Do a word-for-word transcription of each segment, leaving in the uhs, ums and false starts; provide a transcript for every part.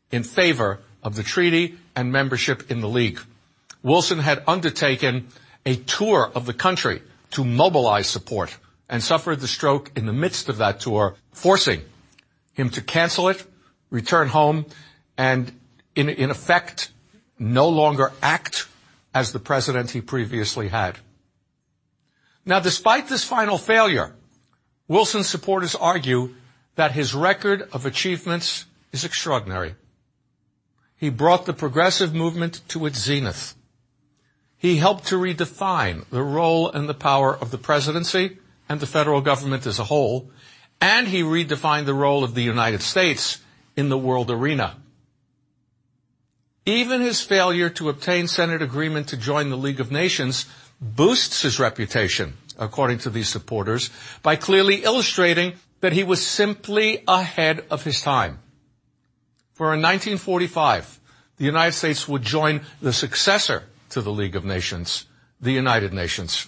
in favor of the treaty and membership in the League. Wilson had undertaken a tour of the country to mobilize support and suffered the stroke in the midst of that tour, forcing him to cancel it, return home, and in, in effect, no longer act as the president he previously had. Now, despite this final failure, Wilson's supporters argue that his record of achievements is extraordinary. He brought the progressive movement to its zenith. He helped to redefine the role and the power of the presidency and the federal government as a whole, and he redefined the role of the United States in the world arena. Even his failure to obtain Senate agreement to join the League of Nations boosts his reputation, according to these supporters, by clearly illustrating that he was simply ahead of his time. For in nineteen forty-five, the United States would join the successor to the League of Nations, the United Nations.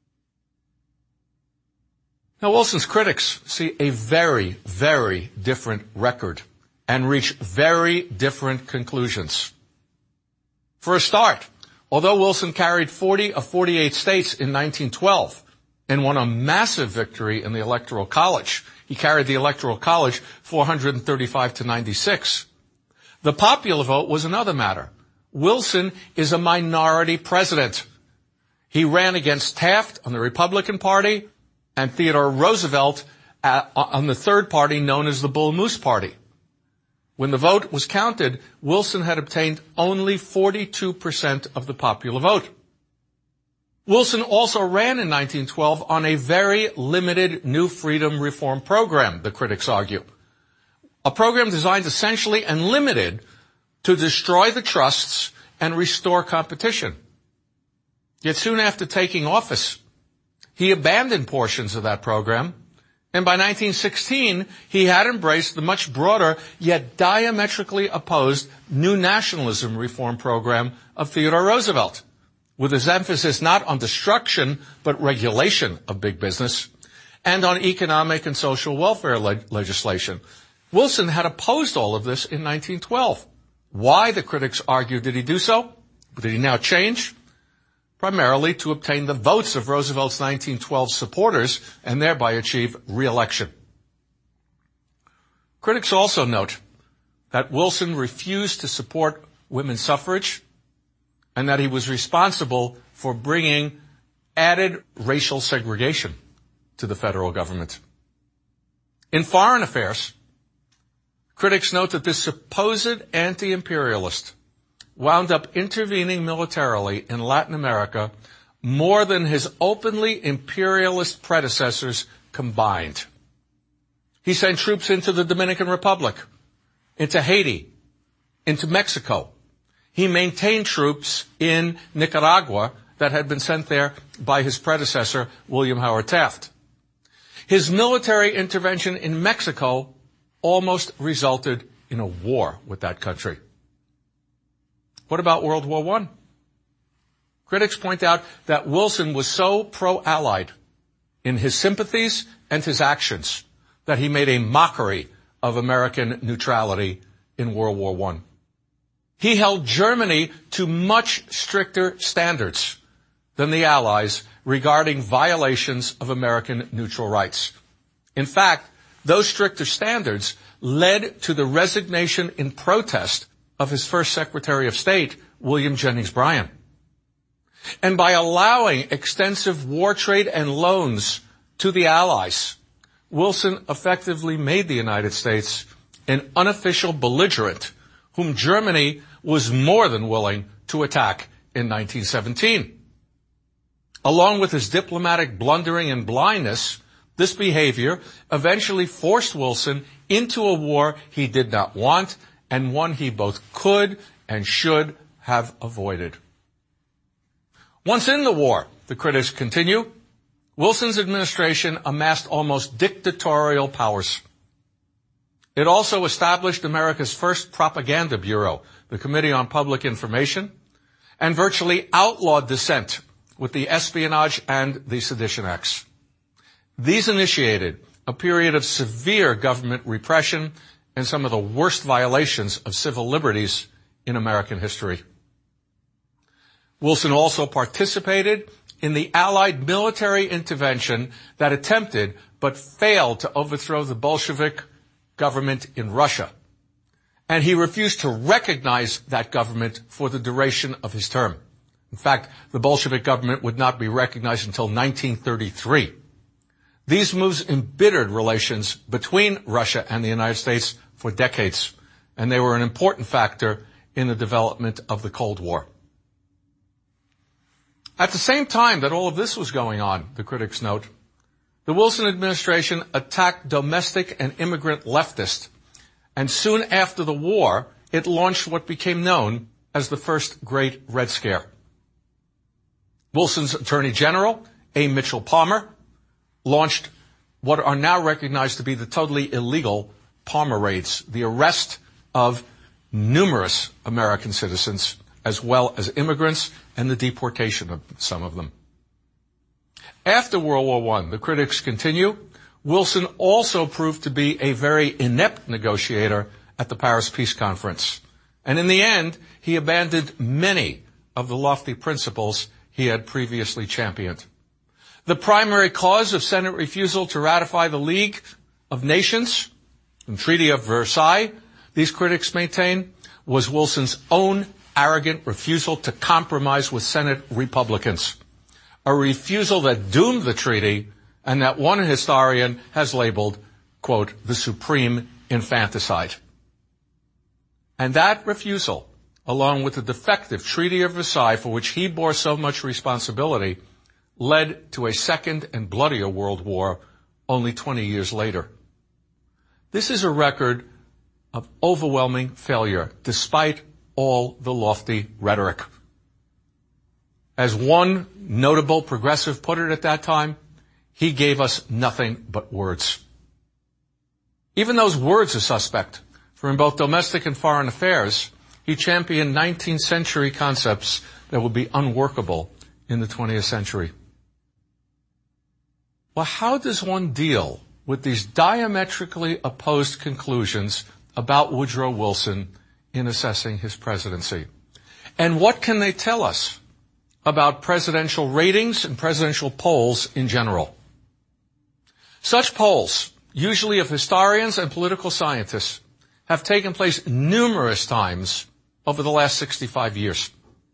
Now, Wilson's critics see a very, very different record and reach very different conclusions. For a start, although Wilson carried forty of forty-eight states in nineteen twelve and won a massive victory in the Electoral College, he carried the Electoral College four hundred thirty-five to ninety-six. The popular vote was another matter. Wilson is a minority president. He ran against Taft on the Republican Party and Theodore Roosevelt on the third party known as the Bull Moose Party. When the vote was counted, Wilson had obtained only forty-two percent of the popular vote. Wilson also ran in nineteen twelve on a very limited New Freedom Reform program, the critics argue. A program designed essentially and limited to destroy the trusts and restore competition. Yet soon after taking office, he abandoned portions of that program, and by nineteen sixteen, he had embraced the much broader yet diametrically opposed New Nationalism Reform program of Theodore Roosevelt, with his emphasis not on destruction but regulation of big business and on economic and social welfare le- legislation. Wilson had opposed all of this in nineteen twelve. Why, the critics argue, did he do so? Did he now change? Primarily to obtain the votes of Roosevelt's nineteen twelve supporters and thereby achieve re-election. Critics also note that Wilson refused to support women's suffrage and that he was responsible for bringing added racial segregation to the federal government. In foreign affairs, critics note that this supposed anti-imperialist wound up intervening militarily in Latin America more than his openly imperialist predecessors combined. He sent troops into the Dominican Republic, into Haiti, into Mexico. He maintained troops in Nicaragua that had been sent there by his predecessor, William Howard Taft. His military intervention in Mexico almost resulted in a war with that country. What about World War One? Critics point out that Wilson was so pro-Allied in his sympathies and his actions that he made a mockery of American neutrality in World War One. He held Germany to much stricter standards than the Allies regarding violations of American neutral rights. In fact, those stricter standards led to the resignation in protest of his first Secretary of State, William Jennings Bryan. And by allowing extensive war trade and loans to the Allies, Wilson effectively made the United States an unofficial belligerent whom Germany was more than willing to attack in nineteen seventeen. Along with his diplomatic blundering and blindness, this behavior eventually forced Wilson into a war he did not want and one he both could and should have avoided. Once in the war, the critics continue, Wilson's administration amassed almost dictatorial powers. It also established America's first propaganda bureau, the Committee on Public Information, and virtually outlawed dissent with the Espionage and the Sedition Acts. These initiated a period of severe government repression and some of the worst violations of civil liberties in American history. Wilson also participated in the Allied military intervention that attempted but failed to overthrow the Bolshevik government in Russia. And he refused to recognize that government for the duration of his term. In fact, the Bolshevik government would not be recognized until nineteen thirty-three. These moves embittered relations between Russia and the United States for decades, and they were an important factor in the development of the Cold War. At the same time that all of this was going on, the critics note, the Wilson administration attacked domestic and immigrant leftists, and soon after the war, it launched what became known as the first Great Red Scare. Wilson's Attorney General, A. Mitchell Palmer, launched what are now recognized to be the totally illegal Palmer raids, the arrest of numerous American citizens, as well as immigrants, and the deportation of some of them. After World War One, the critics continue, Wilson also proved to be a very inept negotiator at the Paris Peace Conference. And in the end, he abandoned many of the lofty principles he had previously championed. The primary cause of Senate refusal to ratify the League of Nations and Treaty of Versailles, these critics maintain, was Wilson's own arrogant refusal to compromise with Senate Republicans, a refusal that doomed the treaty and that one historian has labeled, quote, the supreme infanticide. And that refusal, along with the defective Treaty of Versailles for which he bore so much responsibility, led to a second and bloodier world war only twenty years later. This is a record of overwhelming failure, despite all the lofty rhetoric. As one notable progressive put it at that time, he gave us nothing but words. Even those words are suspect, for in both domestic and foreign affairs, he championed nineteenth century concepts that would be unworkable in the twentieth century. Well, how does one deal with these diametrically opposed conclusions about Woodrow Wilson in assessing his presidency? And what can they tell us about presidential ratings and presidential polls in general? Such polls, usually of historians and political scientists, have taken place numerous times over the last sixty-five years.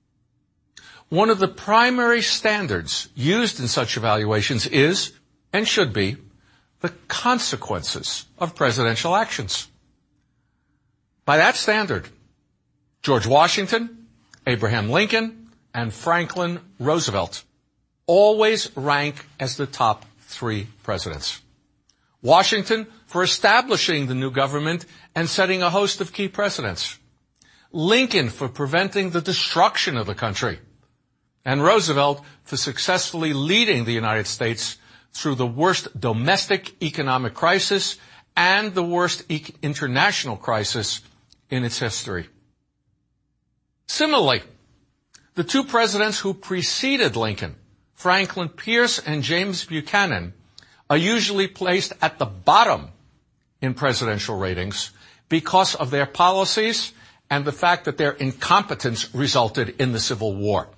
One of the primary standards used in such evaluations is, and should be, the consequences of presidential actions. By that standard, George Washington, Abraham Lincoln, and Franklin Roosevelt always rank as the top three presidents. Washington for establishing the new government and setting a host of key precedents. Lincoln for preventing the destruction of the country. And Roosevelt for successfully leading the United States through the worst domestic economic crisis and the worst e- international crisis in its history. Similarly, the two presidents who preceded Lincoln, Franklin Pierce and James Buchanan, are usually placed at the bottom in presidential ratings because of their policies and the fact that their incompetence resulted in the Civil War.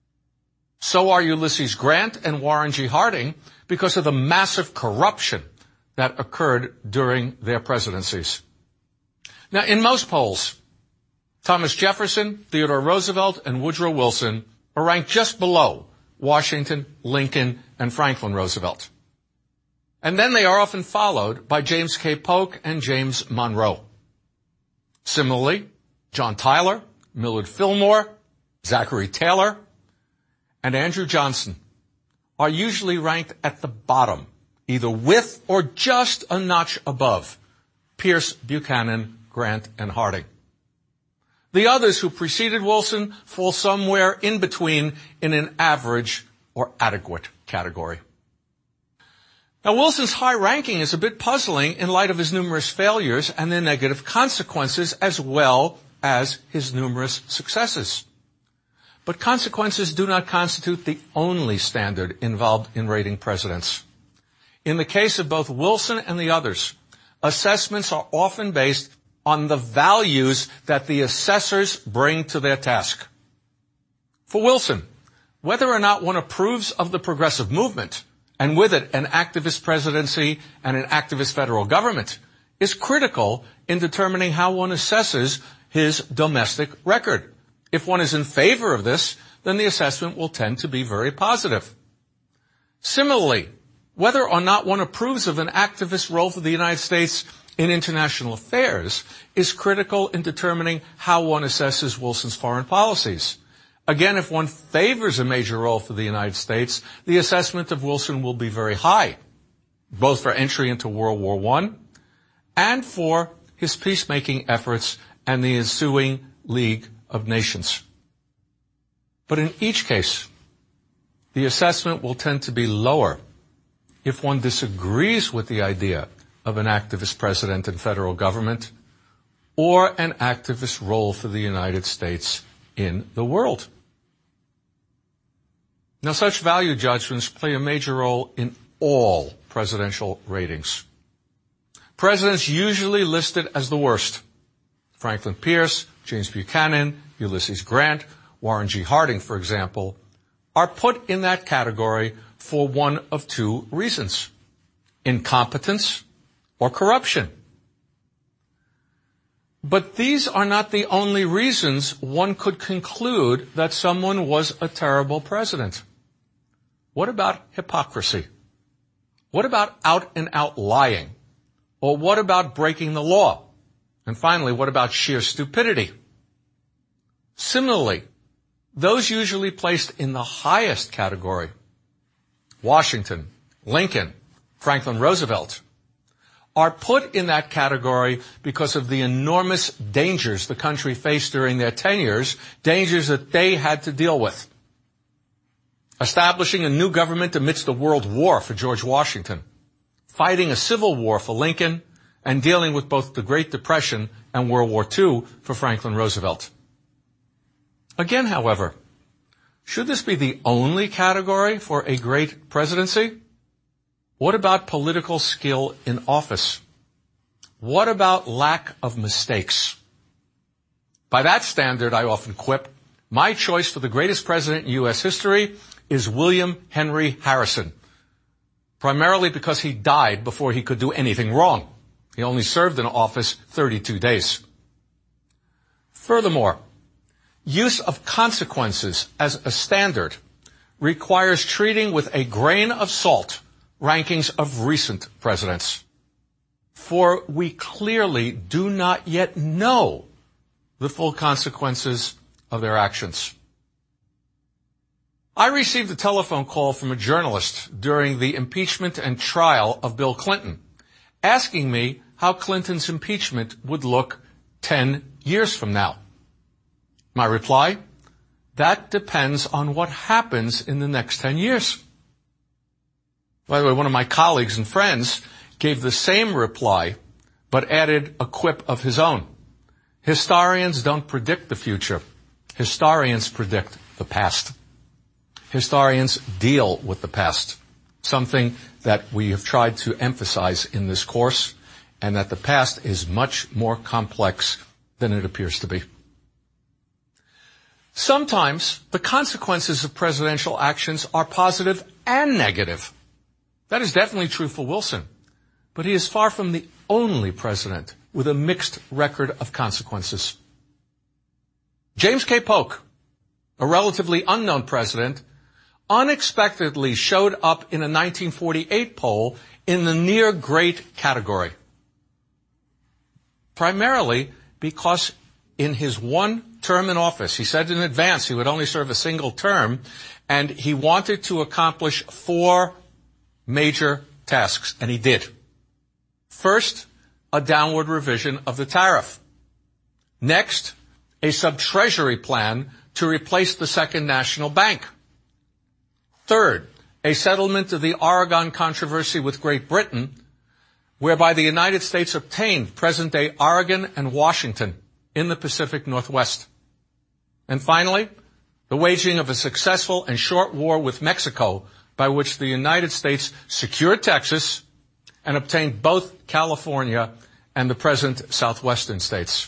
So are Ulysses Grant and Warren G. Harding because of the massive corruption that occurred during their presidencies. Now, in most polls, Thomas Jefferson, Theodore Roosevelt, and Woodrow Wilson are ranked just below Washington, Lincoln, and Franklin Roosevelt. And then they are often followed by James K. Polk and James Monroe. Similarly, John Tyler, Millard Fillmore, Zachary Taylor, and Andrew Johnson are usually ranked at the bottom, either with or just a notch above Pierce, Buchanan, Grant, and Harding. The others who preceded Wilson fall somewhere in between in an average or adequate category. Now, Wilson's high ranking is a bit puzzling in light of his numerous failures and their negative consequences, as well as his numerous successes. But consequences do not constitute the only standard involved in rating presidents. In the case of both Wilson and the others, assessments are often based on the values that the assessors bring to their task. For Wilson, whether or not one approves of the progressive movement, and with it an activist presidency and an activist federal government, is critical in determining how one assesses his domestic record. If one is in favor of this, then the assessment will tend to be very positive. Similarly, whether or not one approves of an activist role for the United States in international affairs is critical in determining how one assesses Wilson's foreign policies. Again, if one favors a major role for the United States, the assessment of Wilson will be very high, both for entry into World War One and for his peacemaking efforts and the ensuing League of Nations. But in each case, the assessment will tend to be lower if one disagrees with the idea of an activist president and federal government or an activist role for the United States in the world. Now, such value judgments play a major role in all presidential ratings. Presidents usually listed as the worst, Franklin Pierce, James Buchanan, Ulysses Grant, Warren G. Harding, for example, are put in that category for one of two reasons: incompetence or corruption. But these are not the only reasons one could conclude that someone was a terrible president. What about hypocrisy? What about out-and-out lying? Or what about breaking the law? And finally, what about sheer stupidity? Similarly, those usually placed in the highest category, Washington, Lincoln, Franklin Roosevelt, are put in that category because of the enormous dangers the country faced during their tenures, dangers that they had to deal with. Establishing a new government amidst a world war for George Washington, fighting a civil war for Lincoln, and dealing with both the Great Depression and World War Two for Franklin Roosevelt. Again, however, should this be the only category for a great presidency? What about political skill in office? What about lack of mistakes? By that standard, I often quip, my choice for the greatest president in U S history is William Henry Harrison, primarily because he died before he could do anything wrong. He only served in office thirty-two days. Furthermore, use of consequences as a standard requires treating with a grain of salt rankings of recent presidents. For we clearly do not yet know the full consequences of their actions. I received a telephone call from a journalist during the impeachment and trial of Bill Clinton, asking me how Clinton's impeachment would look ten years from now. My reply, that depends on what happens in the next ten years. By the way, one of my colleagues and friends gave the same reply, but added a quip of his own. Historians don't predict the future. Historians predict the past. Historians deal with the past, something that we have tried to emphasize in this course, and that the past is much more complex than it appears to be. Sometimes the consequences of presidential actions are positive and negative. That is definitely true for Wilson, but he is far from the only president with a mixed record of consequences. James K. Polk, a relatively unknown president, unexpectedly showed up in a nineteen forty-eight poll in the near great category, primarily because in his one term in office, he said in advance he would only serve a single term, and he wanted to accomplish four major tasks, and he did. First, a downward revision of the tariff. Next, a sub-treasury plan to replace the Second National Bank. Third, a settlement of the Oregon controversy with Great Britain, whereby the United States obtained present-day Oregon and Washington in the Pacific Northwest. And finally, the waging of a successful and short war with Mexico, by which the United States secured Texas and obtained both California and the present southwestern states.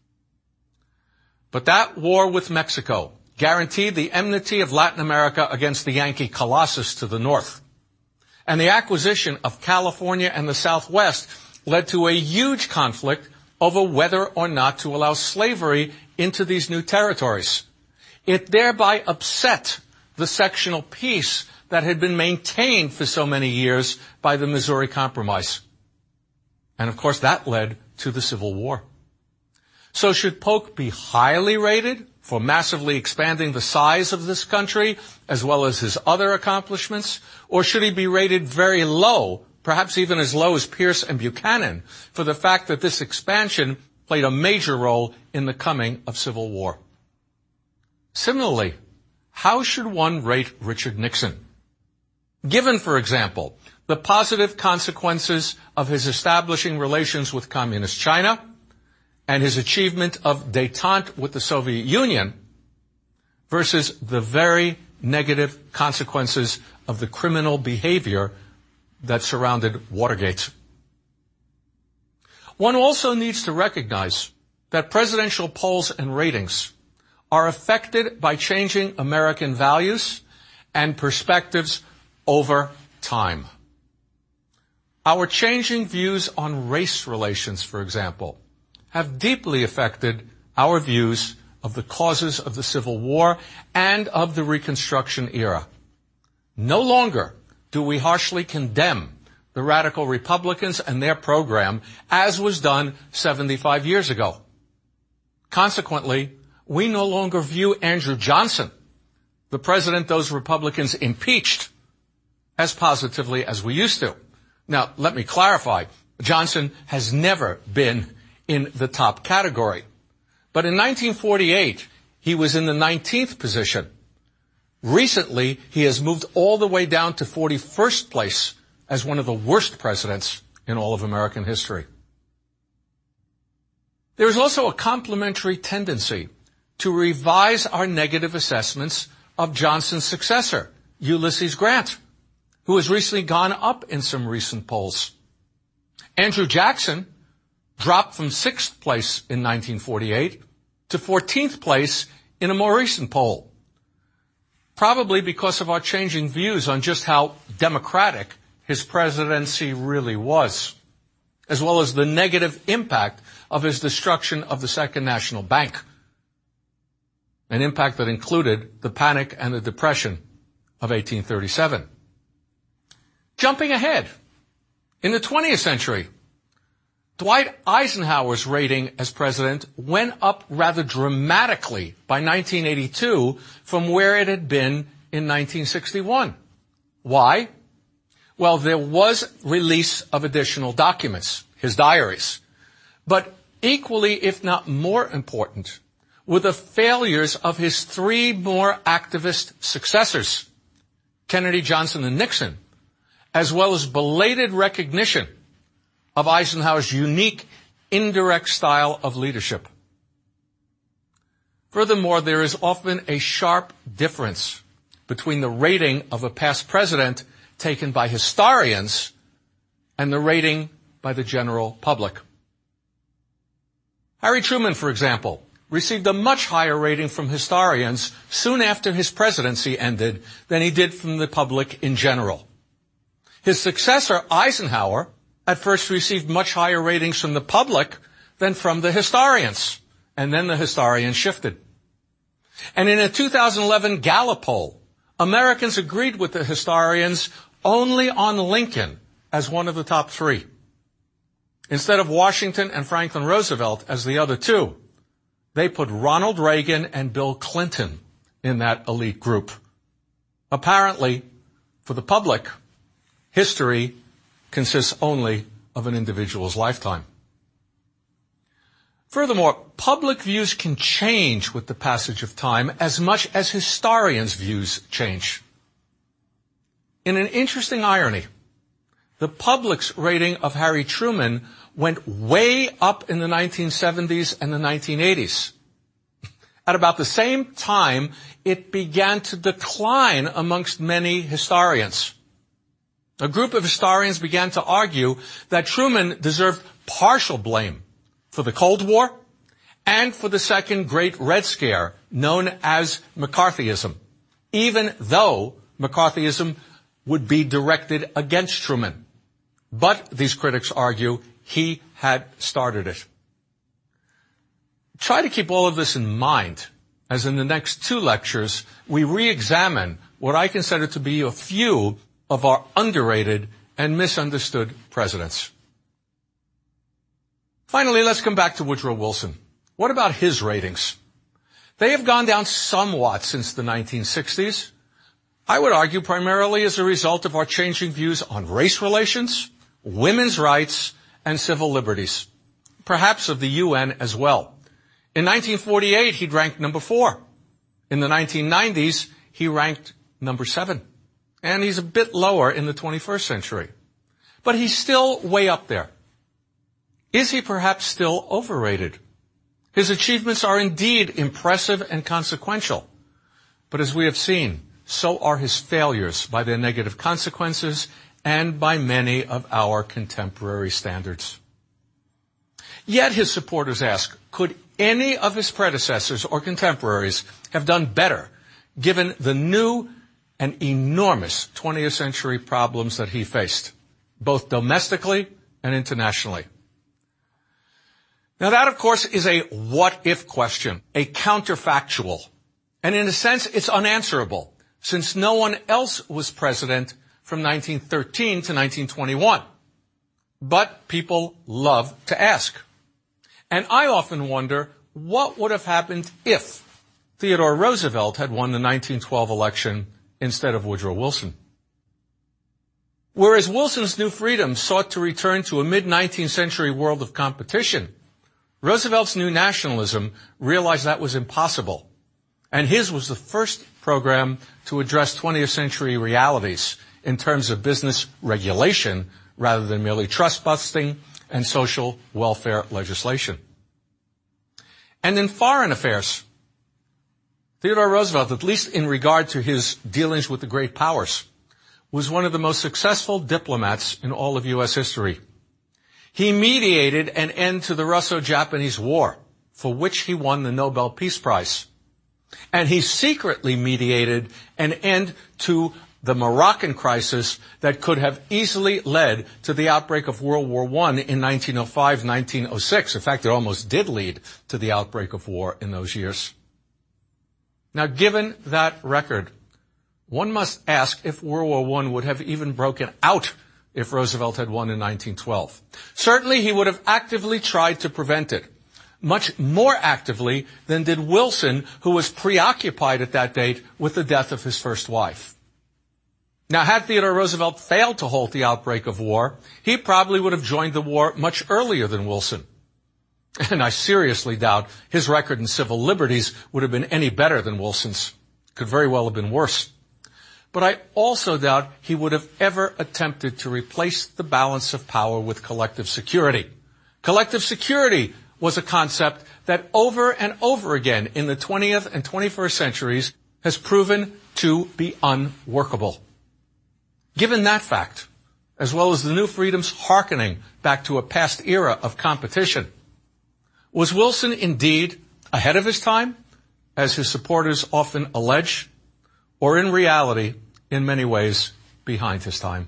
But that war with Mexico guaranteed the enmity of Latin America against the Yankee colossus to the north. And the acquisition of California and the Southwest led to a huge conflict over whether or not to allow slavery into these new territories. It thereby upset the sectional peace that had been maintained for so many years by the Missouri Compromise. And of course that led to the Civil War. So should Polk be highly rated for massively expanding the size of this country, as well as his other accomplishments? Or should he be rated very low, perhaps even as low as Pierce and Buchanan, for the fact that this expansion played a major role in the coming of civil war? Similarly, how should one rate Richard Nixon? Given, for example, the positive consequences of his establishing relations with Communist China, and his achievement of détente with the Soviet Union versus the very negative consequences of the criminal behavior that surrounded Watergate. One also needs to recognize that presidential polls and ratings are affected by changing American values and perspectives over time. Our changing views on race relations, for example, have deeply affected our views of the causes of the Civil War and of the Reconstruction era. No longer do we harshly condemn the radical Republicans and their program, as was done seventy-five years ago. Consequently, we no longer view Andrew Johnson, the president those Republicans impeached, as positively as we used to. Now, let me clarify. Johnson has never been in the top category. But in nineteen forty-eight, he was in the nineteenth position. Recently, he has moved all the way down to forty-first place as one of the worst presidents in all of American history. There is also a complementary tendency to revise our negative assessments of Johnson's successor, Ulysses Grant, who has recently gone up in some recent polls. Andrew Jackson dropped from sixth place in nineteen forty-eight to fourteenth place in a more recent poll, probably because of our changing views on just how democratic his presidency really was, as well as the negative impact of his destruction of the Second National Bank, an impact that included the Panic and the Depression of eighteen thirty-seven. Jumping ahead, in the twentieth century, Dwight Eisenhower's rating as president went up rather dramatically by nineteen eighty-two from where it had been in nineteen sixty-one. Why? Well, there was release of additional documents, his diaries. But equally, if not more important, were the failures of his three more activist successors, Kennedy, Johnson, and Nixon, as well as belated recognition of Eisenhower's unique, indirect style of leadership. Furthermore, there is often a sharp difference between the rating of a past president taken by historians and the rating by the general public. Harry Truman, for example, received a much higher rating from historians soon after his presidency ended than he did from the public in general. His successor, Eisenhower, at first received much higher ratings from the public than from the historians, and then the historians shifted. And in a two thousand eleven Gallup poll, Americans agreed with the historians only on Lincoln as one of the top three, instead of Washington and Franklin Roosevelt as the other two. They put Ronald Reagan and Bill Clinton in that elite group. Apparently, for the public, history consists only of an individual's lifetime. Furthermore, public views can change with the passage of time as much as historians' views change. In an interesting irony, the public's rating of Harry Truman went way up in the nineteen seventies and the nineteen eighties. At about the same time, it began to decline amongst many historians. A group of historians began to argue that Truman deserved partial blame for the Cold War and for the second Great Red Scare, known as McCarthyism, even though McCarthyism would be directed against Truman. But, these critics argue, he had started it. Try to keep all of this in mind as in the next two lectures we re-examine what I consider to be a few of our underrated and misunderstood presidents. Finally, let's come back to Woodrow Wilson. What about his ratings? They have gone down somewhat since the nineteen sixties. I would argue primarily as a result of our changing views on race relations, women's rights, and civil liberties. Perhaps of the U N as well. In nineteen forty-eight, he'd ranked number four. In the nineteen nineties, he ranked number seven. And he's a bit lower in the twenty-first century. But he's still way up there. Is he perhaps still overrated? His achievements are indeed impressive and consequential. But as we have seen, so are his failures by their negative consequences and by many of our contemporary standards. Yet his supporters ask, could any of his predecessors or contemporaries have done better given the new and enormous twentieth century problems that he faced, both domestically and internationally? Now that, of course, is a what-if question, a counterfactual. And in a sense, it's unanswerable, since no one else was president from nineteen thirteen to nineteen twenty-one. But people love to ask. And I often wonder what would have happened if Theodore Roosevelt had won the nineteen twelve election instead of Woodrow Wilson. Whereas Wilson's New Freedom sought to return to a mid-nineteenth century world of competition, Roosevelt's New Nationalism realized that was impossible. And his was the first program to address twentieth century realities in terms of business regulation rather than merely trust busting and social welfare legislation. And in foreign affairs, Theodore Roosevelt, at least in regard to his dealings with the great powers, was one of the most successful diplomats in all of U S history. He mediated an end to the Russo-Japanese War, for which he won the Nobel Peace Prize. And he secretly mediated an end to the Moroccan crisis that could have easily led to the outbreak of World War One in nineteen oh five, nineteen oh six. In fact, it almost did lead to the outbreak of war in those years. Now, given that record, one must ask if World War One would have even broken out if Roosevelt had won in nineteen twelve. Certainly, he would have actively tried to prevent it, much more actively than did Wilson, who was preoccupied at that date with the death of his first wife. Now, had Theodore Roosevelt failed to halt the outbreak of war, he probably would have joined the war much earlier than Wilson. And I seriously doubt his record in civil liberties would have been any better than Wilson's. Could very well have been worse. But I also doubt he would have ever attempted to replace the balance of power with collective security. Collective security was a concept that over and over again in the twentieth and twenty-first centuries has proven to be unworkable. Given that fact, as well as the New Freedom's hearkening back to a past era of competition, was Wilson indeed ahead of his time, as his supporters often allege, or in reality, in many ways, behind his time?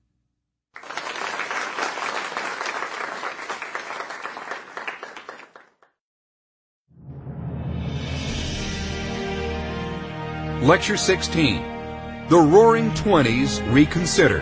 Lecture sixteen, The Roaring Twenties Reconsidered.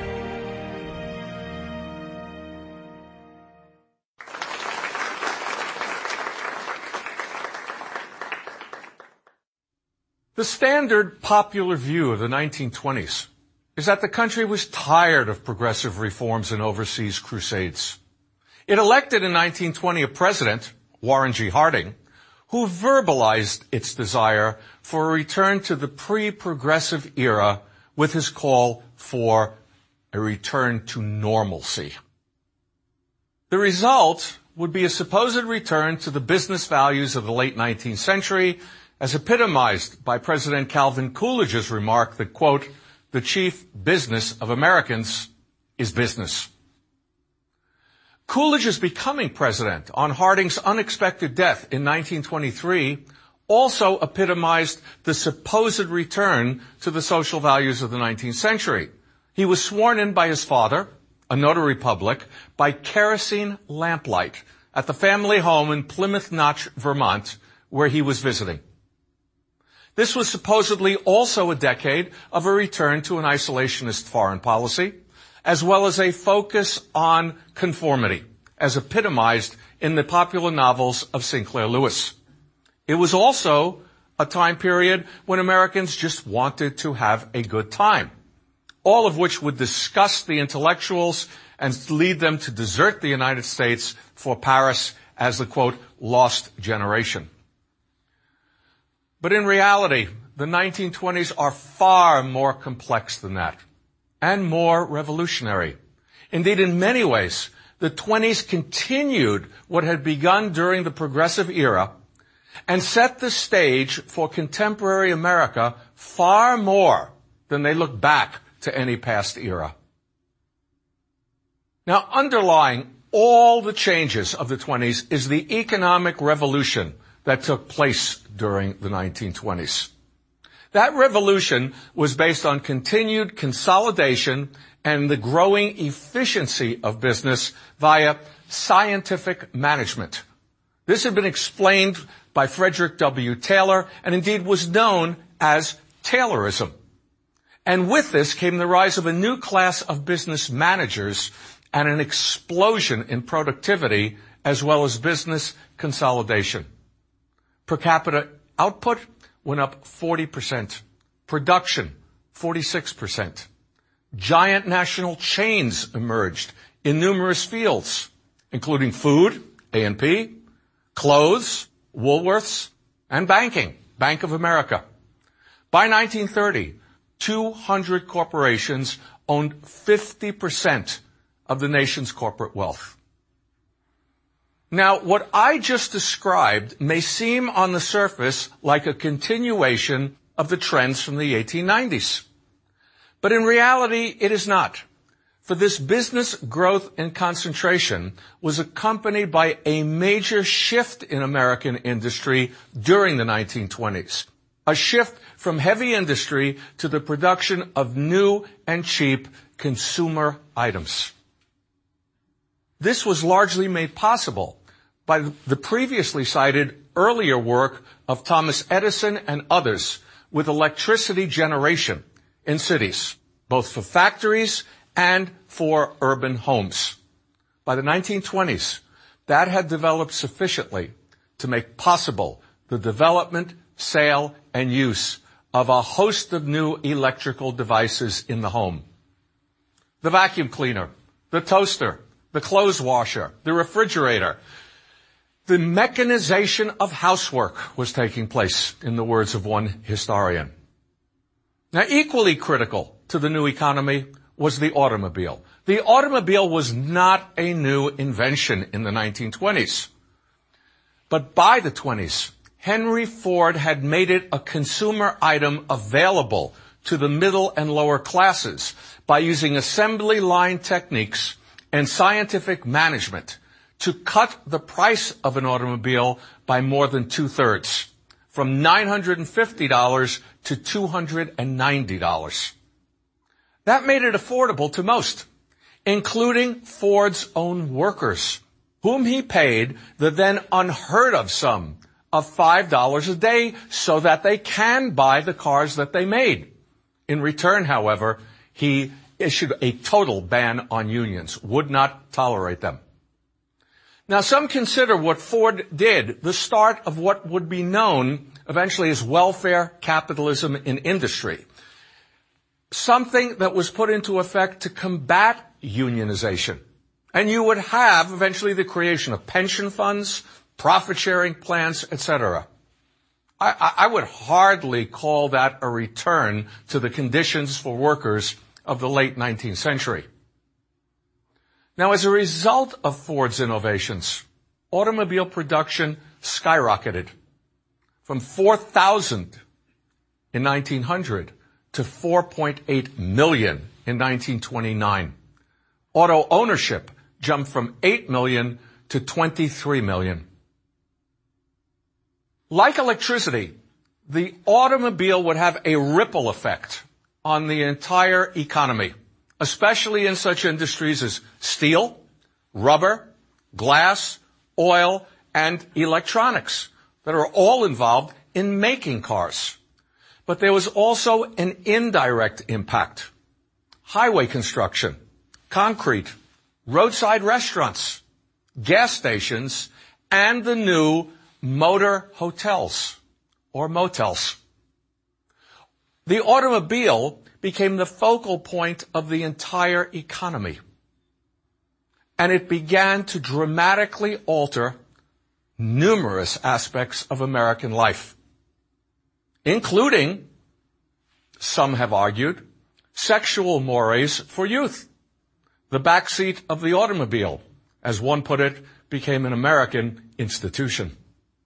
The standard popular view of the nineteen twenties is that the country was tired of progressive reforms and overseas crusades. It elected in nineteen twenty a president, Warren G. Harding, who verbalized its desire for a return to the pre-progressive era with his call for a return to normalcy. The result would be a supposed return to the business values of the late nineteenth century, as epitomized by President Calvin Coolidge's remark that, quote, the chief business of Americans is business. Coolidge's becoming president on Harding's unexpected death in nineteen twenty-three also epitomized the supposed return to the social values of the nineteenth century. He was sworn in by his father, a notary public, by kerosene lamplight at the family home in Plymouth Notch, Vermont, where he was visiting. This was supposedly also a decade of a return to an isolationist foreign policy, as well as a focus on conformity, as epitomized in the popular novels of Sinclair Lewis. It was also a time period when Americans just wanted to have a good time, all of which would disgust the intellectuals and lead them to desert the United States for Paris as the, quote, lost generation. But in reality, the nineteen twenties are far more complex than that, and more revolutionary. Indeed, in many ways, the twenties continued what had begun during the Progressive era and set the stage for contemporary America far more than they look back to any past era. Now, underlying all the changes of the twenties is the economic revolution that took place during the nineteen twenties. That revolution was based on continued consolidation and the growing efficiency of business via scientific management. This had been explained by Frederick W. Taylor and indeed was known as Taylorism. And with this came the rise of a new class of business managers and an explosion in productivity as well as business consolidation. Per capita output went up forty percent. Production, forty-six percent. Giant national chains emerged in numerous fields, including food, A and P, clothes, Woolworths, and banking, Bank of America. By nineteen thirty, two hundred corporations owned fifty percent of the nation's corporate wealth. Now, what I just described may seem on the surface like a continuation of the trends from the eighteen nineties. But in reality, it is not. For this business growth and concentration was accompanied by a major shift in American industry during the nineteen twenties. A shift from heavy industry to the production of new and cheap consumer items. This was largely made possible by the previously cited earlier work of Thomas Edison and others with electricity generation in cities, both for factories and for urban homes. By the nineteen twenties, that had developed sufficiently to make possible the development, sale, and use of a host of new electrical devices in the home. The vacuum cleaner, the toaster, the clothes washer, the refrigerator. The mechanization of housework was taking place, in the words of one historian. Now, equally critical to the new economy was the automobile. The automobile was not a new invention in the nineteen twenties. But by the twenties, Henry Ford had made it a consumer item available to the middle and lower classes by using assembly line techniques and scientific management to cut the price of an automobile by more than two-thirds, from nine hundred fifty dollars to two hundred ninety dollars. That made it affordable to most, including Ford's own workers, whom he paid the then unheard of sum of five dollars a day so that they can buy the cars that they made. In return, however, he issued a total ban on unions, would not tolerate them. Now, some consider what Ford did the start of what would be known eventually as welfare capitalism in industry, something that was put into effect to combat unionization. And you would have eventually the creation of pension funds, profit-sharing plans, et cetera. I, I would hardly call that a return to the conditions for workers of the late nineteenth century. Now, as a result of Ford's innovations, automobile production skyrocketed from four thousand in nineteen hundred to four point eight million in nineteen twenty-nine. Auto ownership jumped from eight million to twenty-three million. Like electricity, the automobile would have a ripple effect on the entire economy, especially in such industries as steel, rubber, glass, oil, and electronics that are all involved in making cars. But there was also an indirect impact. Highway construction, concrete, roadside restaurants, gas stations, and the new motor hotels or motels. The automobile became the focal point of the entire economy, and it began to dramatically alter numerous aspects of American life, including, some have argued, sexual mores for youth. The backseat of the automobile, as one put it, became an American institution.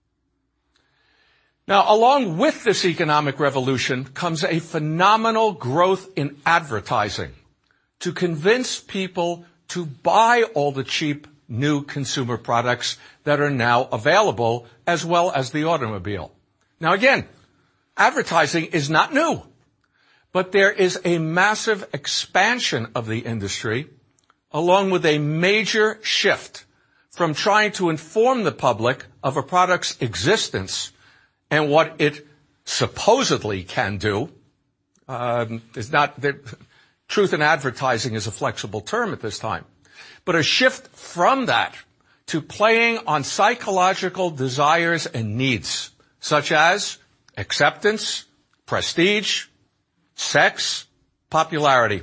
Now, along with this economic revolution comes a phenomenal growth in advertising to convince people to buy all the cheap new consumer products that are now available, as well as the automobile. Now again, advertising is not new, but there is a massive expansion of the industry, along with a major shift from trying to inform the public of a product's existence and what it supposedly can do. Um, is not the, truth in advertising is a flexible term at this time, but a shift from that to playing on psychological desires and needs, such as acceptance, prestige, sex, popularity.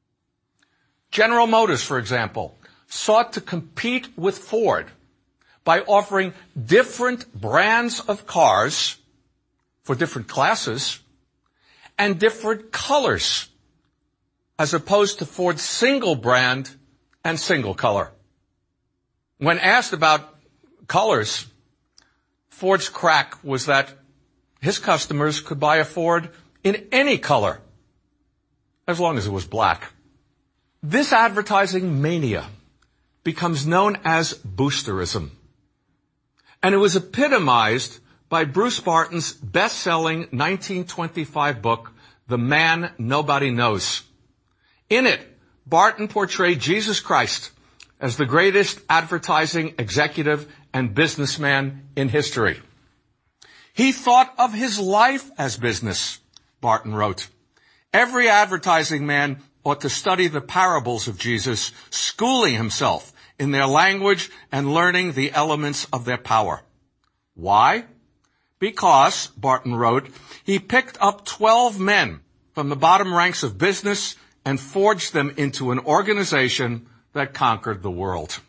General Motors, for example, sought to compete with Ford by offering different brands of cars for different classes and different colors, as opposed to Ford's single brand and single color. When asked about colors, Ford's crack was that his customers could buy a Ford in any color, as long as it was black. This advertising mania becomes known as boosterism, and it was epitomized by Bruce Barton's best-selling nineteen twenty-five book, The Man Nobody Knows. In it, Barton portrayed Jesus Christ as the greatest advertising executive and businessman in history. He thought of his life as business, Barton wrote. Every advertising man ought to study the parables of Jesus, schooling himself in their language and learning the elements of their power. Why? Because, Barton wrote, he picked up twelve men from the bottom ranks of business and forged them into an organization that conquered the world.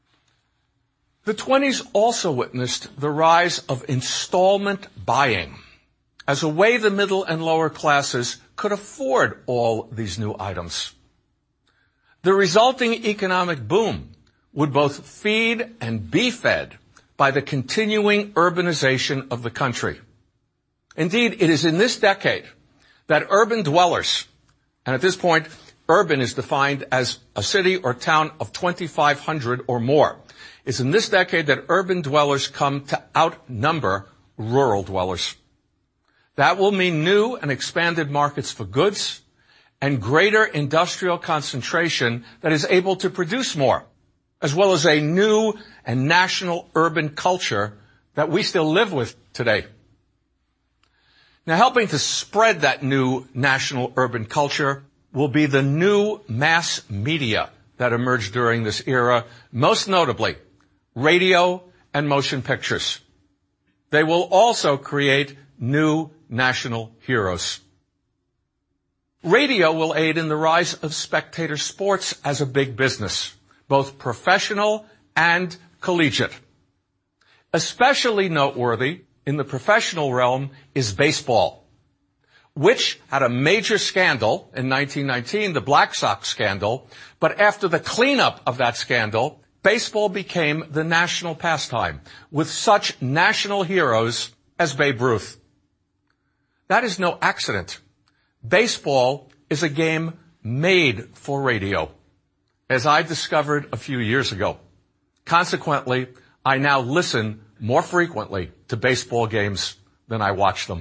The twenties also witnessed the rise of installment buying as a way the middle and lower classes could afford all these new items. The resulting economic boom would both feed and be fed by the continuing urbanization of the country. Indeed, it is in this decade that urban dwellers, and at this point, urban is defined as a city or town of twenty-five hundred or more. It's in this decade that urban dwellers come to outnumber rural dwellers. That will mean new and expanded markets for goods and greater industrial concentration that is able to produce more, as well as a new and national urban culture that we still live with today. Now, helping to spread that new national urban culture will be the new mass media that emerged during this era, most notably radio and motion pictures. They will also create new national heroes. Radio will aid in the rise of spectator sports as a big business, both professional and collegiate. Especially noteworthy in the professional realm is baseball, which had a major scandal in nineteen nineteen, the Black Sox scandal, but after the cleanup of that scandal, baseball became the national pastime with such national heroes as Babe Ruth. That is no accident. Baseball is a game made for radio. as I discovered a few years ago. Consequently, I now listen more frequently to baseball games than I watch them.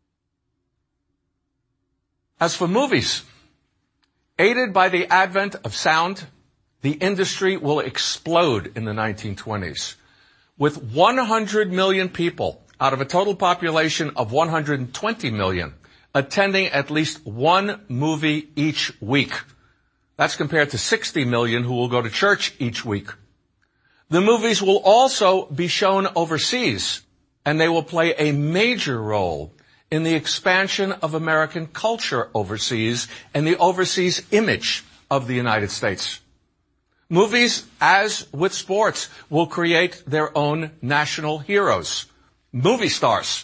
As for movies, aided by the advent of sound, the industry will explode in the nineteen twenties. With one hundred million people out of a total population of one hundred twenty million attending at least one movie each week. That's compared to sixty million who will go to church each week. The movies will also be shown overseas, and they will play a major role in the expansion of American culture overseas and the overseas image of the United States. Movies, as with sports, will create their own national heroes, movie stars.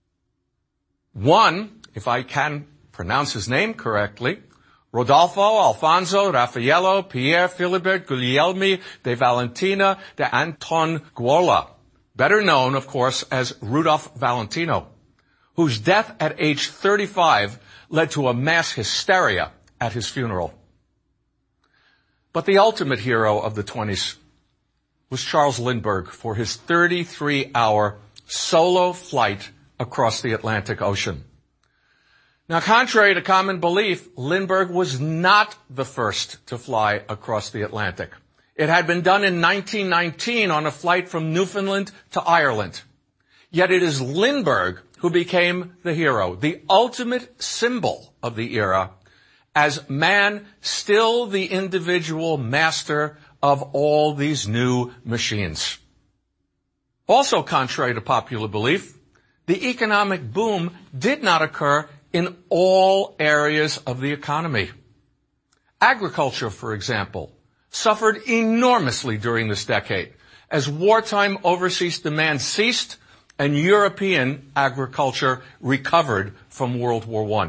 One, if I can pronounce his name correctly, Rodolfo Alfonso Raffaello Pier Filibert Guglielmi de Valentina de Anton Guola, better known, of course, as Rudolph Valentino, whose death at age thirty-five led to a mass hysteria at his funeral. But the ultimate hero of the twenties was Charles Lindbergh for his thirty-three hour solo flight across the Atlantic Ocean. Now, contrary to common belief, Lindbergh was not the first to fly across the Atlantic. It had been done in nineteen nineteen on a flight from Newfoundland to Ireland. Yet it is Lindbergh who became the hero, the ultimate symbol of the era, as man still the individual master of all these new machines. Also contrary to popular belief, the economic boom did not occur in all areas of the economy. Agriculture, for example, suffered enormously during this decade as wartime overseas demand ceased and European agriculture recovered from World War One.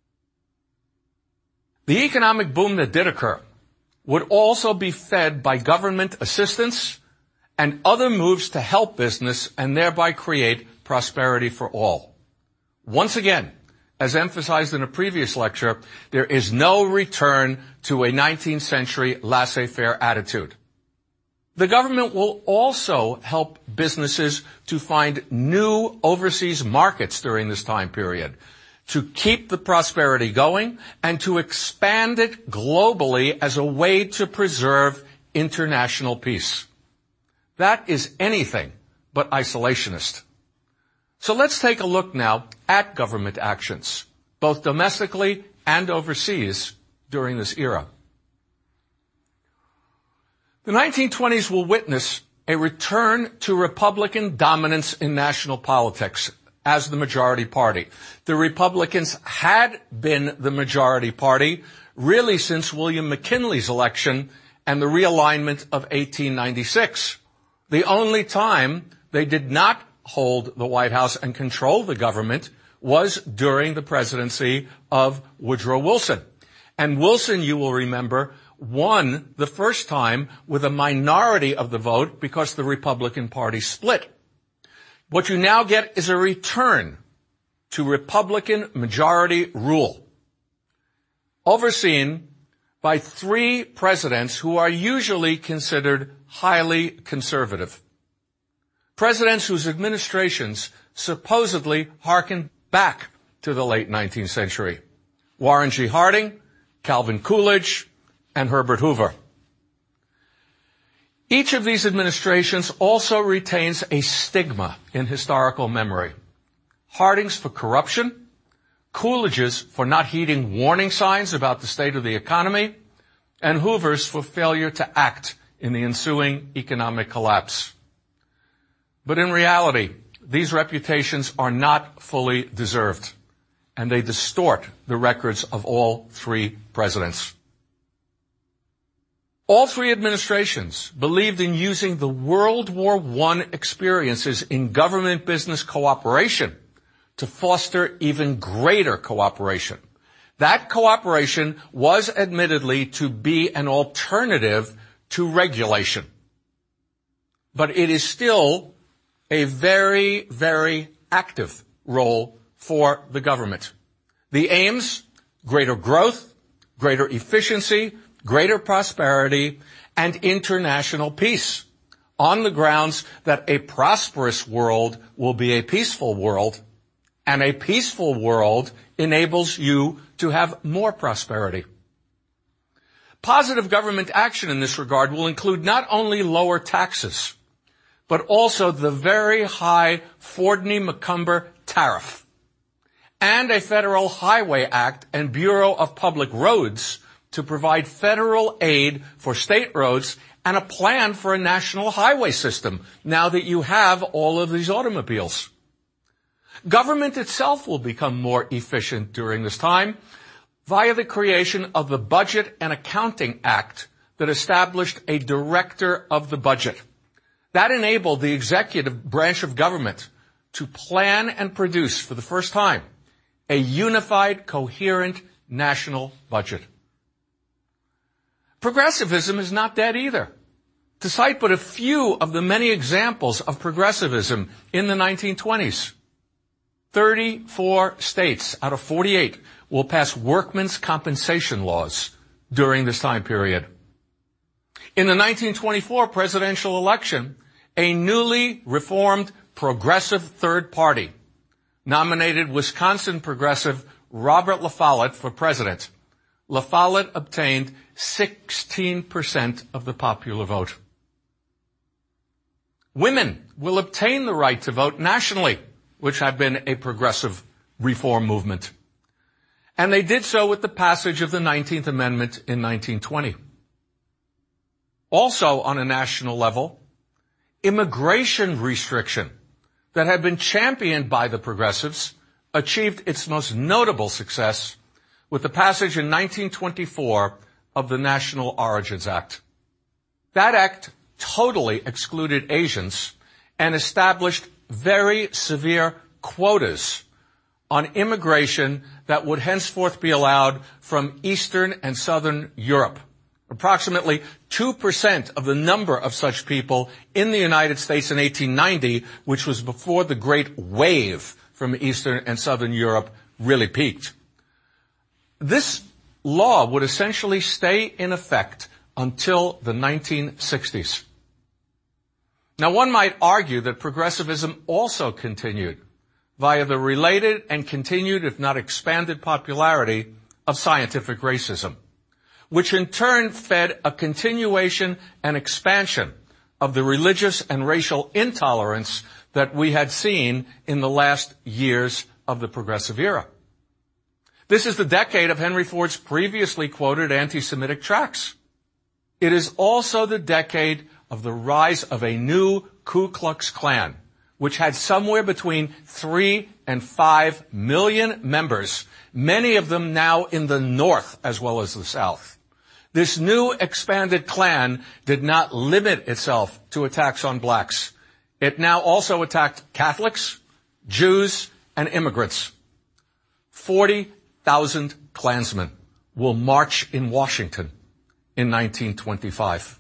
The economic boom that did occur would also be fed by government assistance and other moves to help business and thereby create prosperity for all. Once again, as emphasized in a previous lecture, there is no return to a nineteenth century laissez-faire attitude. The government will also help businesses to find new overseas markets during this time period, to keep the prosperity going and to expand it globally as a way to preserve international peace. That is anything but isolationist. So let's take a look now at government actions, both domestically and overseas during this era. The nineteen twenties will witness a return to Republican dominance in national politics as the majority party. The Republicans had been the majority party really since William McKinley's election and the realignment of eighteen ninety-six. The only time they did not hold the White House and control the government was during the presidency of Woodrow Wilson. And Wilson, you will remember, won the first time with a minority of the vote because the Republican Party split. What you now get is a return to Republican majority rule, overseen by three presidents who are usually considered highly conservative. Presidents whose administrations supposedly hearken back to the late nineteenth century. Warren G. Harding, Calvin Coolidge, and Herbert Hoover. Each of these administrations also retains a stigma in historical memory. Harding's for corruption, Coolidge's for not heeding warning signs about the state of the economy, and Hoover's for failure to act in the ensuing economic collapse. But in reality, these reputations are not fully deserved, and they distort the records of all three presidents. All three administrations believed in using the World War One experiences in government-business cooperation to foster even greater cooperation. That cooperation was admittedly to be an alternative to regulation. But it is still a very, very active role for the government. The aims, greater growth, greater efficiency, greater prosperity, and international peace, on the grounds that a prosperous world will be a peaceful world, and a peaceful world enables you to have more prosperity. Positive government action in this regard will include not only lower taxes, but also the very high Fordney-McCumber tariff, and a Federal Highway Act and Bureau of Public Roads to provide federal aid for state roads, and a plan for a national highway system now that you have all of these automobiles. Government itself will become more efficient during this time via the creation of the Budget and Accounting Act that established a director of the budget. That enabled the executive branch of government to plan and produce for the first time a unified, coherent national budget. Progressivism is not dead either. To cite but a few of the many examples of progressivism in the nineteen twenties, thirty-four states out of forty-eight will pass workmen's compensation laws during this time period. In the nineteen twenty-four presidential election, a newly reformed progressive third party nominated Wisconsin progressive Robert La Follette for president. La Follette obtained sixteen percent of the popular vote. Women will obtain the right to vote nationally, which had been a progressive reform movement. And they did so with the passage of the nineteenth Amendment in nineteen twenty. Also on a national level, immigration restriction that had been championed by the progressives achieved its most notable success with the passage in nineteen twenty-four of the National Origins Act. That act totally excluded Asians and established very severe quotas on immigration that would henceforth be allowed from Eastern and Southern Europe. Approximately two percent of the number of such people in the United States in eighteen ninety, which was before the great wave from Eastern and Southern Europe really peaked. This law would essentially stay in effect until the nineteen sixties. Now, one might argue that progressivism also continued via the related and continued, if not expanded, popularity of scientific racism, which in turn fed a continuation and expansion of the religious and racial intolerance that we had seen in the last years of the progressive era. This is the decade of Henry Ford's previously quoted anti-Semitic tracts. It is also the decade of the rise of a new Ku Klux Klan, which had somewhere between three and five million members, many of them now in the North as well as the South. This new expanded Klan did not limit itself to attacks on blacks. It now also attacked Catholics, Jews, and immigrants. forty thousand Klansmen will march in Washington in nineteen twenty-five.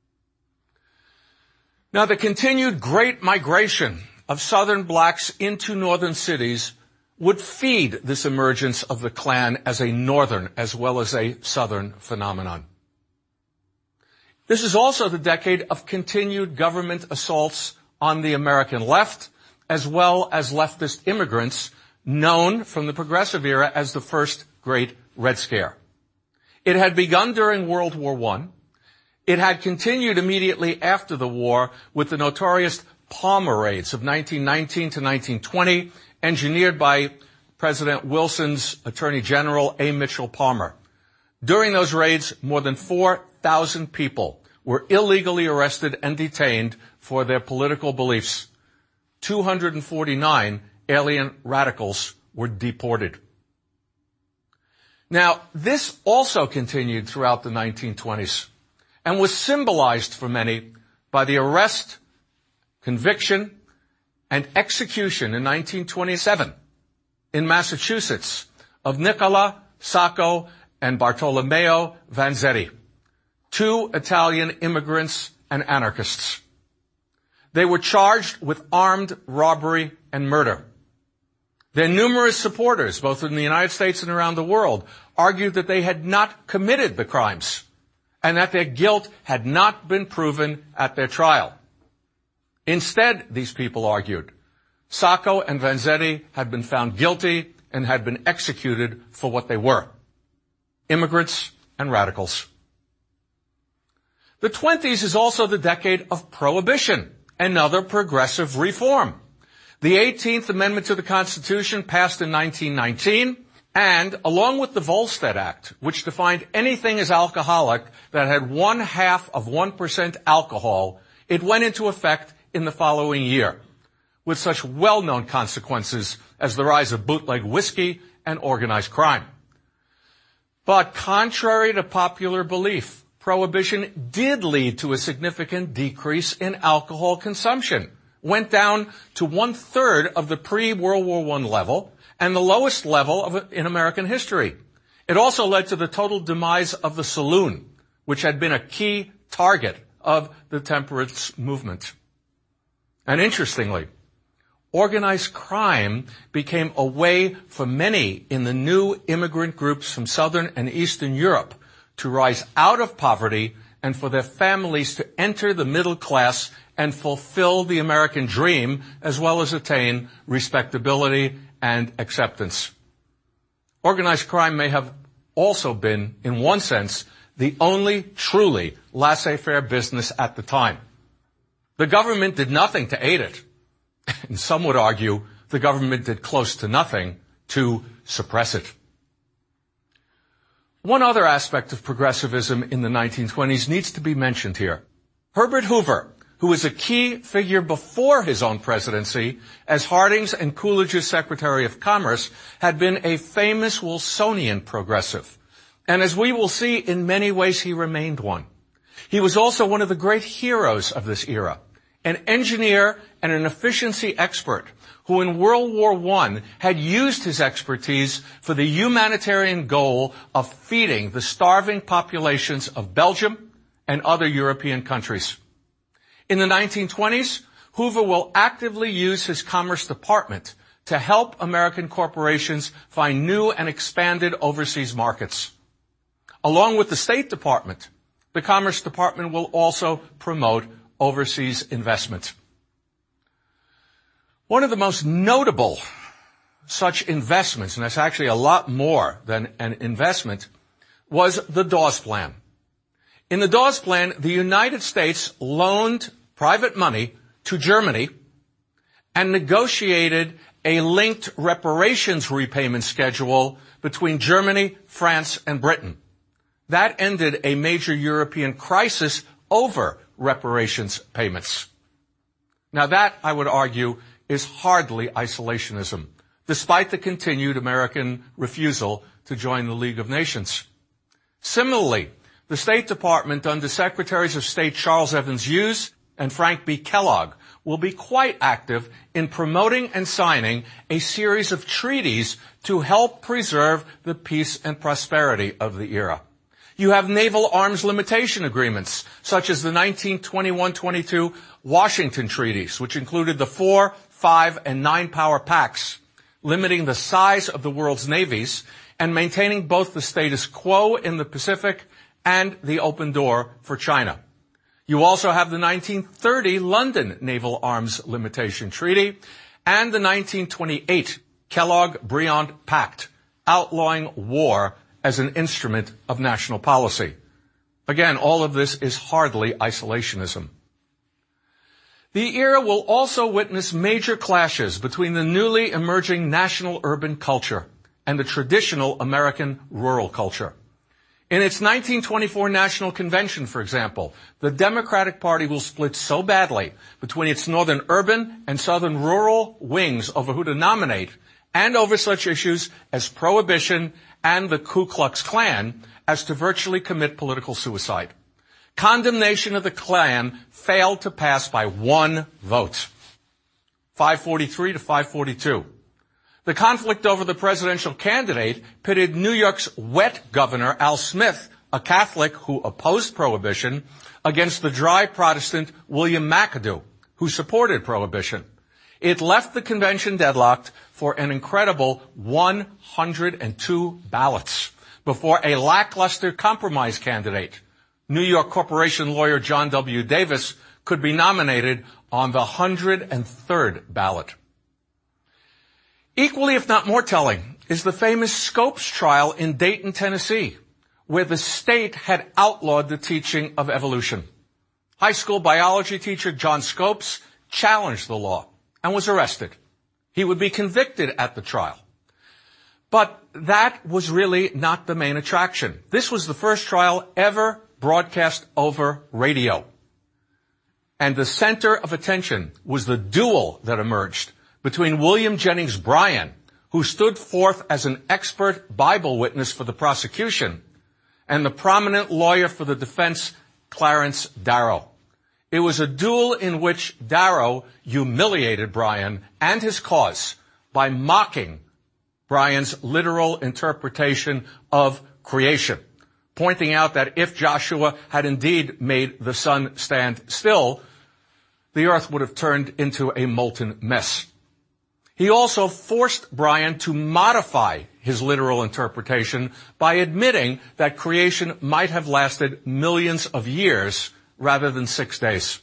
Now, the continued great migration of Southern blacks into northern cities would feed this emergence of the Klan as a northern as well as a southern phenomenon. This is also the decade of continued government assaults on the American left, as well as leftist immigrants, known from the progressive era as the first Great Red Scare. It had begun during World War One. It had continued immediately after the war with the notorious Palmer raids of nineteen nineteen to nineteen twenty, engineered by President Wilson's Attorney General A. Mitchell Palmer. During those raids, more than four thousand people were illegally arrested and detained for their political beliefs. two hundred forty-nine alien radicals were deported. Now, this also continued throughout the nineteen twenties and was symbolized for many by the arrest, conviction, and execution in nineteen twenty-seven in Massachusetts of Nicola Sacco and Bartolomeo Vanzetti, two Italian immigrants and anarchists. They were charged with armed robbery and murder. Their numerous supporters, both in the United States and around the world, argued that they had not committed the crimes, and that their guilt had not been proven at their trial. Instead, these people argued, Sacco and Vanzetti had been found guilty and had been executed for what they were, immigrants and radicals. The twenties is also the decade of prohibition, another progressive reform. The eighteenth Amendment to the Constitution passed in nineteen nineteen, and along with the Volstead Act, which defined anything as alcoholic that had one half of one percent alcohol, it went into effect in the following year, with such well-known consequences as the rise of bootleg whiskey and organized crime. But contrary to popular belief, prohibition did lead to a significant decrease in alcohol consumption, went down to one-third of the pre-World War One level and the lowest level of in American history. It also led to the total demise of the saloon, which had been a key target of the temperance movement. And interestingly, organized crime became a way for many in the new immigrant groups from Southern and Eastern Europe to rise out of poverty and for their families to enter the middle class and fulfill the American dream as well as attain respectability and acceptance. Organized crime may have also been, in one sense, the only truly laissez-faire business at the time. The government did nothing to aid it. And some would argue the government did close to nothing to suppress it. One other aspect of progressivism in the nineteen twenties needs to be mentioned here. Herbert Hoover, who was a key figure before his own presidency as Harding's and Coolidge's Secretary of Commerce, had been a famous Wilsonian progressive. And as we will see, in many ways he remained one. He was also one of the great heroes of this era, an engineer and an efficiency expert who in World War One had used his expertise for the humanitarian goal of feeding the starving populations of Belgium and other European countries. In the nineteen twenties, Hoover will actively use his Commerce Department to help American corporations find new and expanded overseas markets. Along with the State Department, the Commerce Department will also promote overseas investment. One of the most notable such investments, and that's actually a lot more than an investment, was the Dawes Plan. In the Dawes Plan, the United States loaned private money to Germany and negotiated a linked reparations repayment schedule between Germany, France, and Britain. That ended a major European crisis over reparations payments. Now that, I would argue, is hardly isolationism, despite the continued American refusal to join the League of Nations. Similarly, the State Department under Secretaries of State Charles Evans Hughes and Frank B. Kellogg will be quite active in promoting and signing a series of treaties to help preserve the peace and prosperity of the era. You have naval arms limitation agreements, such as the nineteen twenty-one twenty-two Washington treaties, which included the four, five, and nine power pacts, limiting the size of the world's navies and maintaining both the status quo in the Pacific and the open door for China. You also have the nineteen thirty London Naval Arms Limitation Treaty and the nineteen twenty-eight Kellogg-Briand Pact, outlawing war as an instrument of national policy. Again, all of this is hardly isolationism. The era will also witness major clashes between the newly emerging national urban culture and the traditional American rural culture. In its nineteen twenty-four National Convention, for example, the Democratic Party will split so badly between its northern urban and southern rural wings over who to nominate and over such issues as prohibition and the Ku Klux Klan as to virtually commit political suicide. Condemnation of the Klan failed to pass by one vote, five forty-three to five forty-two. The conflict over the presidential candidate pitted New York's wet governor, Al Smith, a Catholic who opposed prohibition, against the dry Protestant William McAdoo, who supported prohibition. It left the convention deadlocked for an incredible one hundred two ballots before a lackluster compromise candidate, New York Corporation lawyer John W. Davis could be nominated on the one hundred third ballot. Equally, if not more telling, is the famous Scopes trial in Dayton, Tennessee, where the state had outlawed the teaching of evolution. High school biology teacher John Scopes challenged the law and was arrested. He would be convicted at the trial. But that was really not the main attraction. This was the first trial ever broadcast over radio. And the center of attention was the duel that emerged between William Jennings Bryan, who stood forth as an expert Bible witness for the prosecution, and the prominent lawyer for the defense, Clarence Darrow. It was a duel in which Darrow humiliated Bryan and his cause by mocking Bryan's literal interpretation of creation, pointing out that if Joshua had indeed made the sun stand still, the earth would have turned into a molten mess. He also forced Bryan to modify his literal interpretation by admitting that creation might have lasted millions of years rather than six days.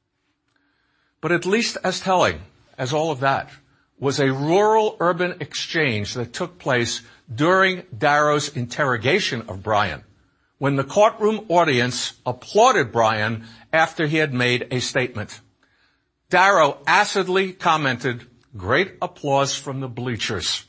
But at least as telling as all of that was a rural-urban exchange that took place during Darrow's interrogation of Bryan, when the courtroom audience applauded Bryan after he had made a statement. Darrow acidly commented, "Great applause from the bleachers."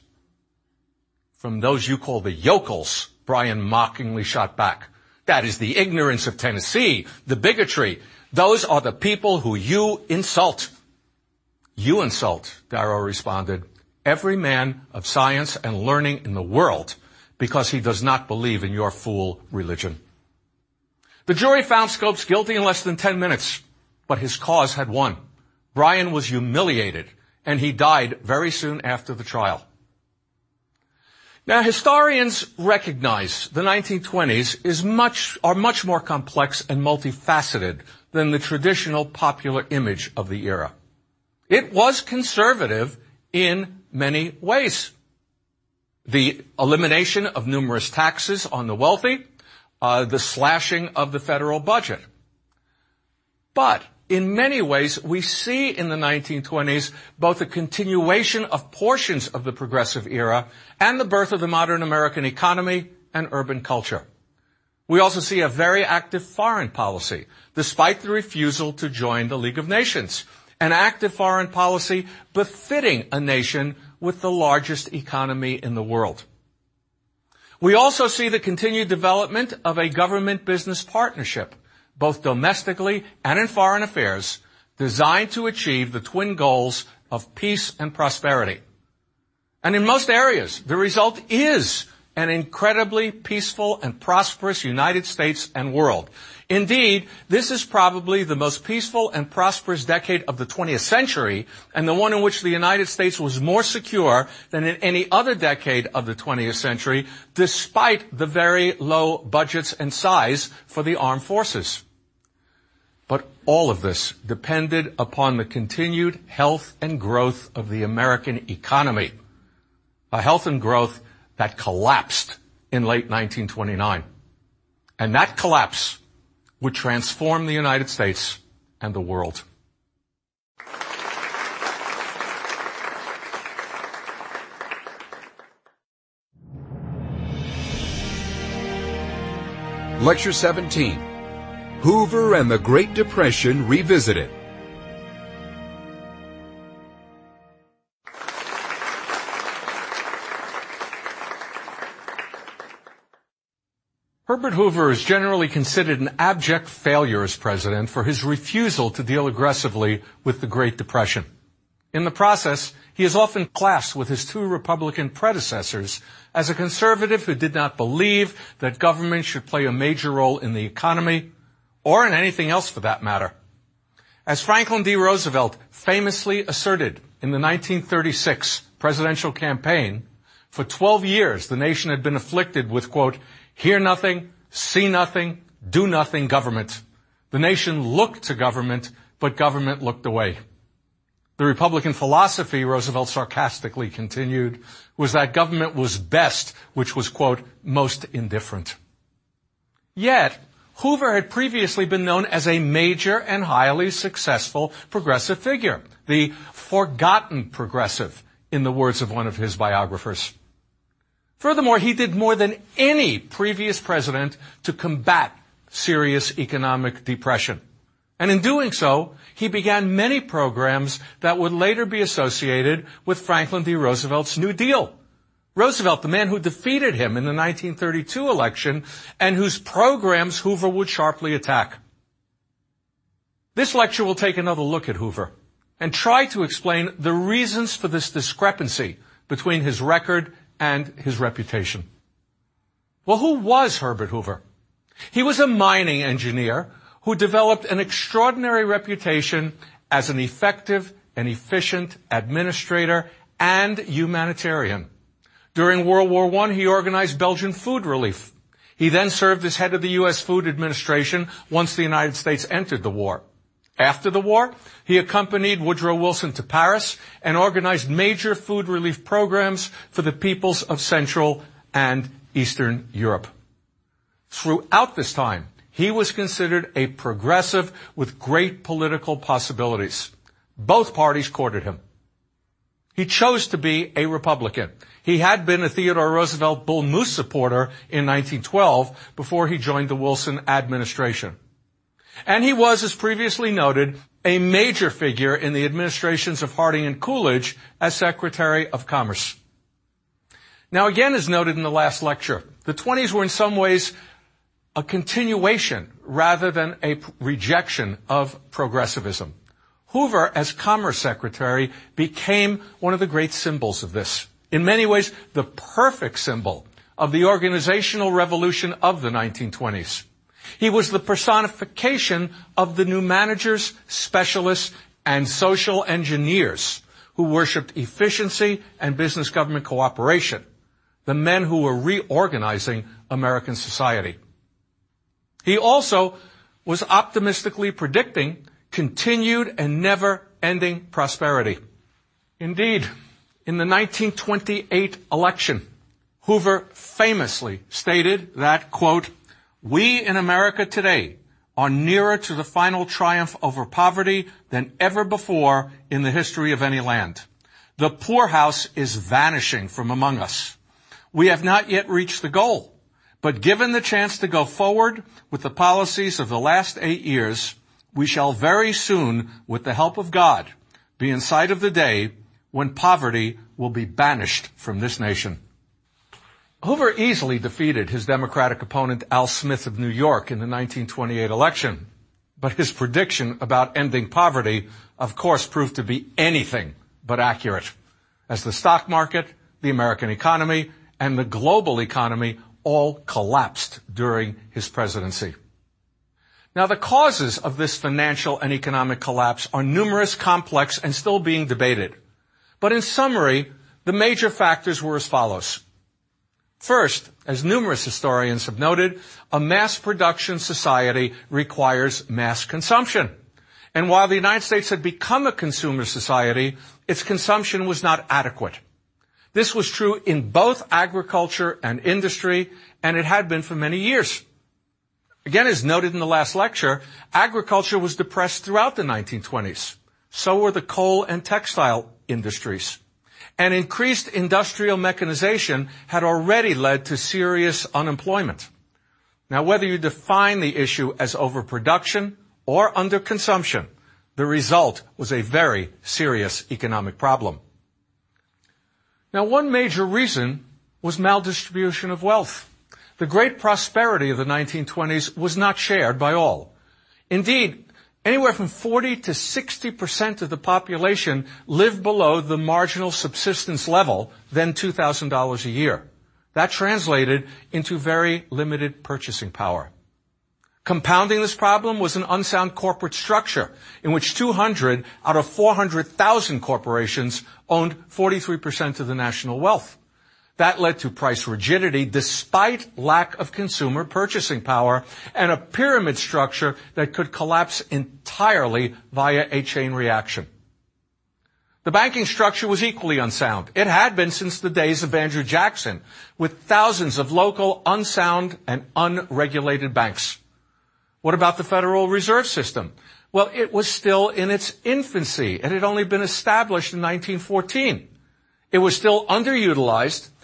"From those you call the yokels," Bryan mockingly shot back. "That is the ignorance of Tennessee, the bigotry. Those are the people who you insult." "You insult," Darrow responded, "every man of science and learning in the world because he does not believe in your fool religion." The jury found Scopes guilty in less than ten minutes, but his cause had won. Bryan was humiliated, and he died very soon after the trial. Now, historians recognize the nineteen twenties is much, are much more complex and multifaceted than the traditional popular image of the era. It was conservative in many ways. The elimination of numerous taxes on the wealthy, uh, the slashing of the federal budget. But in many ways, we see in the nineteen twenties both a continuation of portions of the progressive era and the birth of the modern American economy and urban culture. We also see a very active foreign policy, despite the refusal to join the League of Nations, an active foreign policy befitting a nation with the largest economy in the world. We also see the continued development of a government-business partnership, both domestically and in foreign affairs, designed to achieve the twin goals of peace and prosperity. And in most areas, the result is an incredibly peaceful and prosperous United States and world. Indeed, this is probably the most peaceful and prosperous decade of the twentieth century, and the one in which the United States was more secure than in any other decade of the twentieth century, despite the very low budgets and size for the armed forces. But all of this depended upon the continued health and growth of the American economy, a health and growth that collapsed in late nineteen twenty-nine. And that collapse would transform the United States and the world. Lecture seventeen, Hoover and the Great Depression Revisited. Herbert Hoover is generally considered an abject failure as president for his refusal to deal aggressively with the Great Depression. In the process, he is often classed with his two Republican predecessors as a conservative who did not believe that government should play a major role in the economy, or in anything else for that matter. As Franklin D. Roosevelt famously asserted in the nineteen thirty-six presidential campaign, for twelve years the nation had been afflicted with, quote, hear nothing, see nothing, do nothing government. The nation looked to government, but government looked away. The Republican philosophy, Roosevelt sarcastically continued, was that government was best, which was, quote, most indifferent. Yet, Hoover had previously been known as a major and highly successful progressive figure, the forgotten progressive, in the words of one of his biographers. Furthermore, he did more than any previous president to combat serious economic depression. And in doing so, he began many programs that would later be associated with Franklin D. Roosevelt's New Deal. Roosevelt, the man who defeated him in the nineteen thirty-two election and whose programs Hoover would sharply attack. This lecture will take another look at Hoover and try to explain the reasons for this discrepancy between his record and his reputation. Well, who was Herbert Hoover? He was a mining engineer who developed an extraordinary reputation as an effective and efficient administrator and humanitarian. During World War One, he organized Belgian food relief. He then served as head of the U S Food Administration once the United States entered the war. After the war, he accompanied Woodrow Wilson to Paris and organized major food relief programs for the peoples of Central and Eastern Europe. Throughout this time, he was considered a progressive with great political possibilities. Both parties courted him. He chose to be a Republican. He had been a Theodore Roosevelt Bull Moose supporter in nineteen twelve before he joined the Wilson administration. And he was, as previously noted, a major figure in the administrations of Harding and Coolidge as Secretary of Commerce. Now, again, as noted in the last lecture, the twenties were in some ways a continuation rather than a rejection of progressivism. Hoover, as Commerce Secretary, became one of the great symbols of this. In many ways, the perfect symbol of the organizational revolution of the nineteen twenties. He was the personification of the new managers, specialists, and social engineers who worshipped efficiency and business government cooperation, the men who were reorganizing American society. He also was optimistically predicting continued and never-ending prosperity. Indeed, in the nineteen twenty-eight election, Hoover famously stated that, quote, "We in America today are nearer to the final triumph over poverty than ever before in the history of any land. The poorhouse is vanishing from among us. We have not yet reached the goal, but given the chance to go forward with the policies of the last eight years, we shall very soon, with the help of God, be in sight of the day when poverty will be banished from this nation." Hoover easily defeated his Democratic opponent Al Smith of New York in the nineteen twenty-eight election, but his prediction about ending poverty, of course, proved to be anything but accurate, as the stock market, the American economy, and the global economy all collapsed during his presidency. Now, the causes of this financial and economic collapse are numerous, complex, and still being debated. But in summary, the major factors were as follows. First, as numerous historians have noted, a mass production society requires mass consumption. And while the United States had become a consumer society, its consumption was not adequate. This was true in both agriculture and industry, and it had been for many years. Again, as noted in the last lecture, agriculture was depressed throughout the nineteen twenties. So were the coal and textile industries. And increased industrial mechanization had already led to serious unemployment. Now, whether you define the issue as overproduction or underconsumption, the result was a very serious economic problem. Now, one major reason was maldistribution of wealth. The great prosperity of the nineteen twenties was not shared by all. Indeed, anywhere from forty to sixty percent of the population lived below the marginal subsistence level, then two thousand dollars a year. That translated into very limited purchasing power. Compounding this problem was an unsound corporate structure in which two hundred out of four hundred thousand corporations owned forty-three percent of the national wealth. That led to price rigidity despite lack of consumer purchasing power and a pyramid structure that could collapse entirely via a chain reaction. The banking structure was equally unsound. It had been since the days of Andrew Jackson, with thousands of local, unsound, and unregulated banks. What about the Federal Reserve System? Well, it was still in its infancy. It had only been established in nineteen fourteen. It was still underutilized,